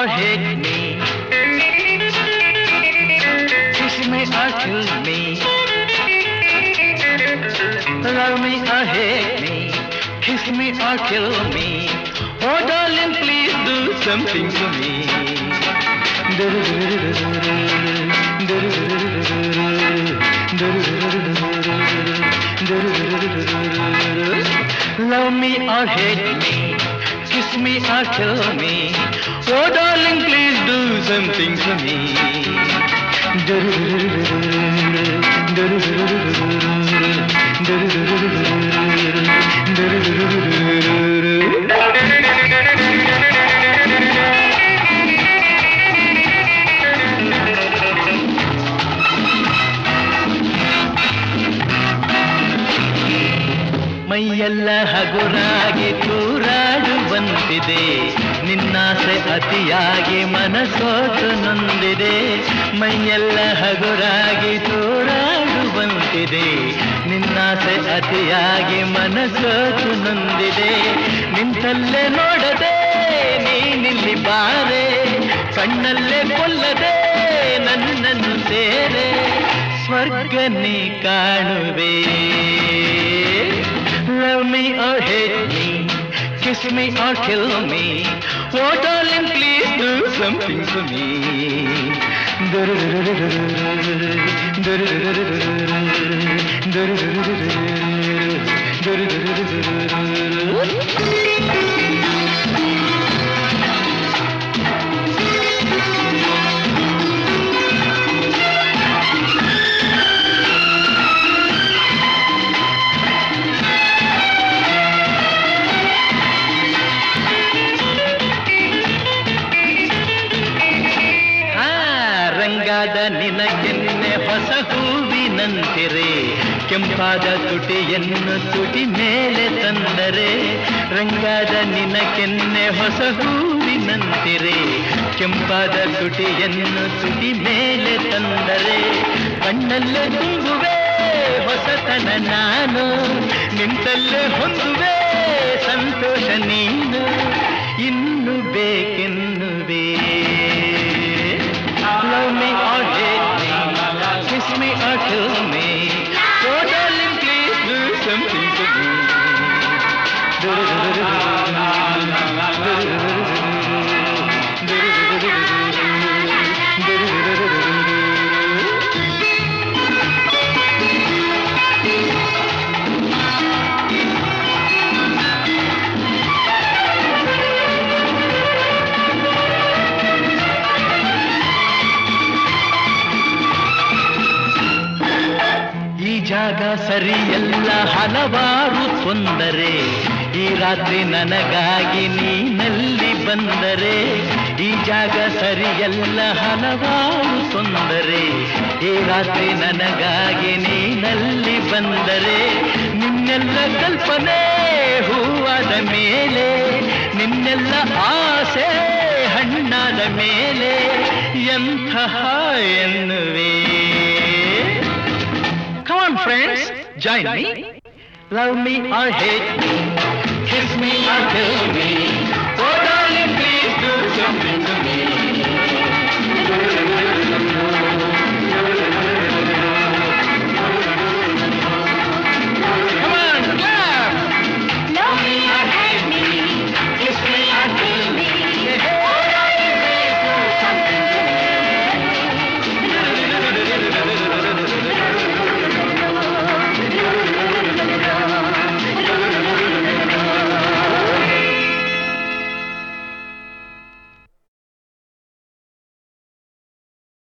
or hate me, kiss me or kill me, love me or hate me, kiss me or kill me. Oh darling, please do something to me. Love me or hate me, kiss me or kill me. Oh darling, please do something to me. ಮೈಯೆಲ್ಲ ಹಗುರಾಗಿ ತೂರಾಡುವಂತಿದೆ, ನಿನ್ನಾಸೆ ಅತಿಯಾಗಿ ಮನಸೋತು ನೊಂದಿದೆ. ಮೈಯೆಲ್ಲ ಹಗುರಾಗಿ ತೂರಾಡುವಂತಿದೆ, ನಿನ್ನಾಸೆ ಅತಿಯಾಗಿ ಮನಸೋತು ನೊಂದಿದೆ. ನಿಂತಲ್ಲೇ ನೋಡದೆ ನೀನಿಲ್ಲಿ ಬಾರೆ, ಕಣ್ಣಲ್ಲೇ ಕೊಲ್ಲದೆ ನನ್ನನ್ನು ಸೇರೆ, ಸ್ವರ್ಗ ನೀ ಕಾಣುವೆ. Love me or hate me, kiss me or kill me. Oh darling, please do something to me. ರಂಗಾದ ನಿನಗೆನ್ನೆ ಹೊಸ ಹೂವಿನಂತಿರೆ, ಕೆಂಪಾದ ತುಟಿಯನ್ನು ತುಟಿ ಮೇಲೆ ತಂದರೆ. ರಂಗಾದ ನಿನಗೆನ್ನೆ ಹೊಸ ಹೂವಿನಂತಿರೆ, ಕೆಂಪಾದ ತುಟಿಯನ್ನು ತುಟಿ ಮೇಲೆ ತಂದರೆ. ಕಣ್ಣಲ್ಲೇ ತುಂಬುವೆ ಹೊಸತನ ನಾನು, ನಿಂತಲ್ಲೇ ಹೊಂದುವೆ ಸಂತೋಷ ನೀನು. ಇನ್ನು ಬೇಕೆನ್ನುವೆ. Love me or hate me, kiss me or kill me. Oh darling, please do something to me. ಜಾಗ ಸರಿಯಲ್ಲ ಹಲವಾರು ತೊಂದರೆ, ಈ ರಾತ್ರಿ ನನಗಾಗಿ ನೀನಲ್ಲಿ ಬಂದರೆ. ಈ ಜಾಗ ಸರಿಯಲ್ಲ ಹಲವಾರು ತೊಂದರೆ, ಈ ರಾತ್ರಿ ನನಗಾಗಿ ನೀನಲ್ಲಿ ಬಂದರೆ. ನಿನ್ನೆಲ್ಲ ಕಲ್ಪನೆ ಹೂವಾದ ಮೇಲೆ, ನಿನ್ನೆಲ್ಲ ಆಸೆ ಹಣ್ಣಾದ ಮೇಲೆ, ಎಂತಹ ಎನ್ನುವೆ. Come on friends, join me. Love me or hate me,